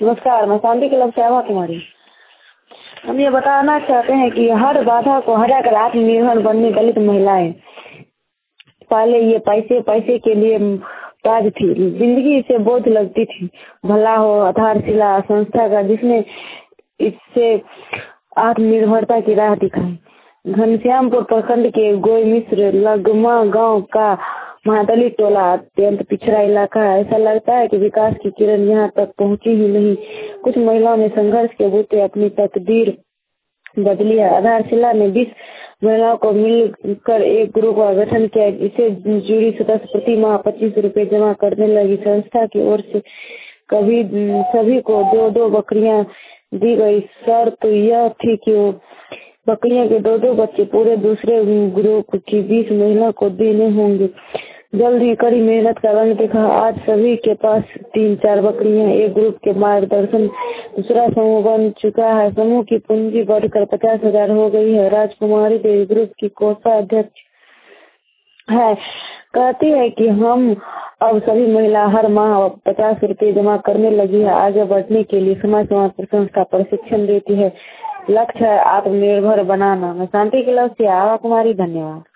नमस्कार, मैं शांति क्लब से आवा कुमारी। हम ये बताना चाहते हैं कि हर बाधा को हटाकर आत्मनिर्भर बनने दलित महिलाएं पहले ये पैसे के लिए ताज थी, जिंदगी से बोझ लगती थी। भला हो आधारशिला संस्था का जिसने इससे आत्मनिर्भरता की राह दिखाई। घनश्यामपुर प्रखंड के गोई मिश्र लगमा गांव का महादलित टोला अत्यंत पिछड़ा इलाका है। ऐसा लगता है कि विकास की किरण यहाँ तक पहुँची ही नहीं। कुछ महिलाओं ने संघर्ष के बूते अपनी तकदीर बदली है। आधारशिला ने 20 महिलाओं को मिलकर एक ग्रुप का गठन किया। इसे जुड़ी सदस्य प्रति माह 25 रुपए जमा करने लगी। संस्था की ओर से सभी को 2-2 बकरियां दी गई। शर्त यह थी कि बकरियां के 2-2 बच्चे पूरे दूसरे ग्रुप की 20 महिला को देने होंगे। जल्द ही कड़ी मेहनत का रंग दिखा। आज सभी के पास 3-4 बकरियां। एक ग्रुप के मार्गदर्शन दूसरा समूह बन चुका है। समूह की पूंजी बढ़कर 50,000 हो गई है। राजकुमारी देवी ग्रुप की कोषाध्यक्ष है। कहती है कि हम अब सभी महिला हर माह 50 रुपए जमा करने लगी है। आगे बढ़ने के लिए समाज संस्था प्रशिक्षण देती है। लक्ष्य है आत्मनिर्भर बनाना। मैं शांति क्लब से आवा कुमारी। धन्यवाद।